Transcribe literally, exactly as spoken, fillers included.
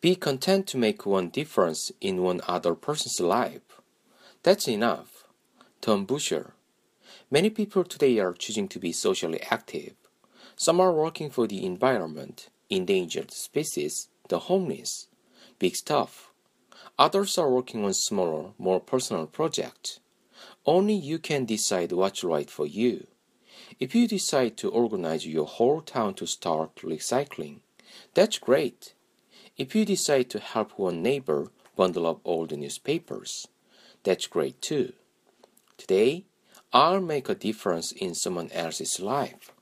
Be content to make one difference in one other person's life. That's enough. Tom Busher. Many people today are choosing to be socially active. Some are working for the environment, endangered species, the homeless. Big stuff. Others are working on smaller, more personal projects. Only you can decide what's right for you. If you decide to organize your whole town to start recycling, that's great. If you decide to help one neighbor bundle up old newspapers, that's great too. Today, I'll make a difference in someone else's life.